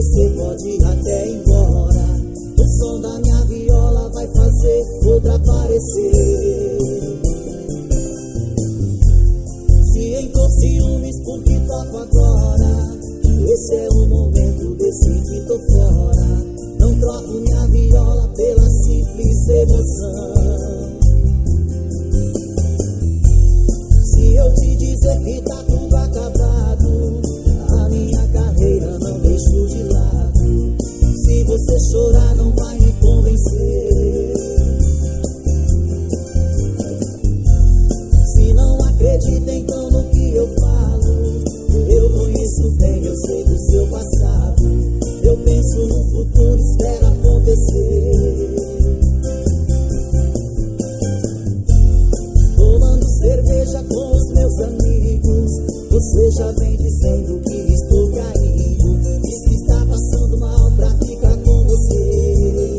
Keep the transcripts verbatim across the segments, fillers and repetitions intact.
Você pode até ir embora, o som da minha viola vai fazer outra aparecer. Se em com ciúmes porque toco agora, esse é o momento, decidi tô fora. Não troco minha viola pela simples emoção. Se eu te dizer que tá tudo acabado, a minha carreira não deixo de lado. Se você chorar não vai me convencer. Se não acredita então no que eu falo, eu conheço bem, eu sei do seu passado. Eu penso no futuro, espero acontecer. Tomando cerveja com os meus amigos, você já vem dizendo que estou caindo. Diz que está passando mal pra ficar com você.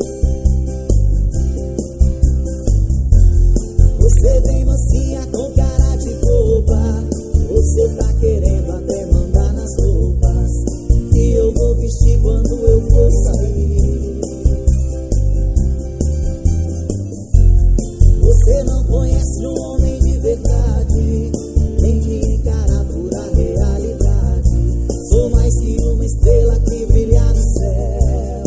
Você vem mansinha com cara de boba, você tá querendo até mandar nas roupas que eu vou vestir quando eu for sair. Você não conhece um homem de verdade, tem que encarar pura realidade. Sou mais que uma estrela que brilha no céu.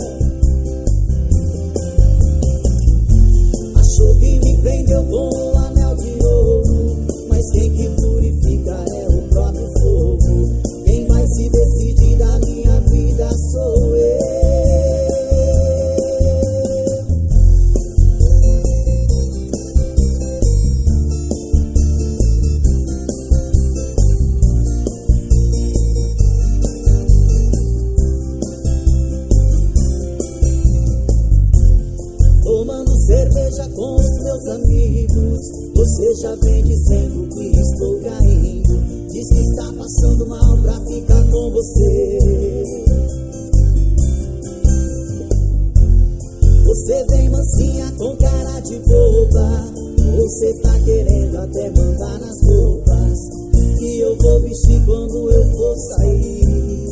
Achou que me prendeu com um anel de ouro, mas quem que purifica é o próprio fogo. Quem vai se decidir da minha vida sou eu. Tomando cerveja com os meus amigos, você já vem dizendo que estou caindo. Diz que está passando mal pra ficar com você. Você vem mansinha com cara de boba, você tá querendo até mandar nas roupas que eu vou vestir quando eu for sair.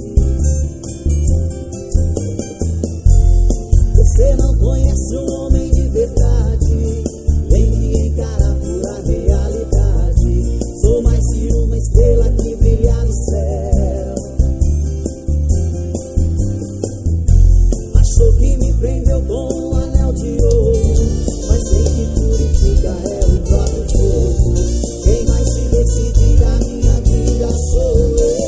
Você não conhece um homem de verdade, tem que encarar pura realidade. Sou mais que uma estrela que brilha no céu. Achou que me prendeu com um anel de ouro, mas quem que purifica é o próprio fogo. Quem vai se decidir da minha vida sou eu.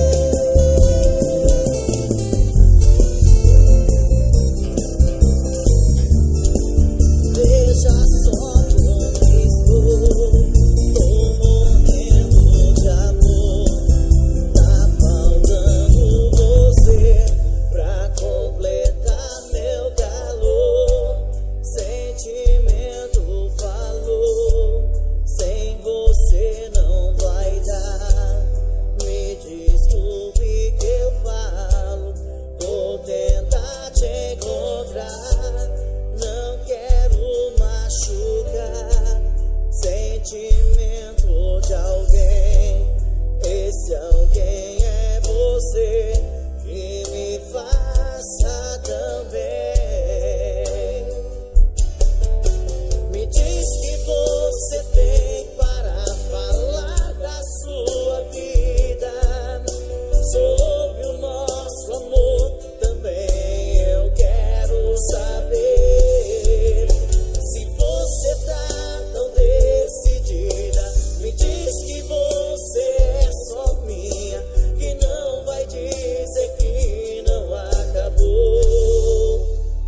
Veja só como estou, tô morrendo de amor. Tá faltando você pra completar meu calor. Sentimento falou, sem você não vai dar. Me desculpe que eu falo, vou tentar te encontrar. Não quero machucar sentimento de alguém. Esse alguém é você, que me faça também. Me diz que você tem para falar da sua vida. Sobre o nosso amor também eu quero saber. Se você tá tão decidida, me diz que você é só minha, que não vai dizer que não acabou.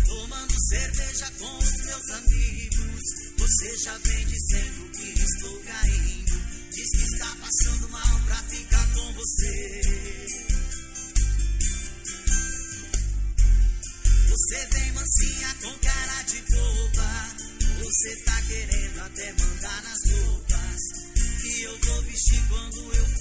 tomando cerveja com os meus amigos. Você já vem dizendo que estou caindo, diz que está passando mal pra ficar com você. Você vem mansinha com cara de boba, você tá querendo até mandar nas roupas que eu vou vestir quando eu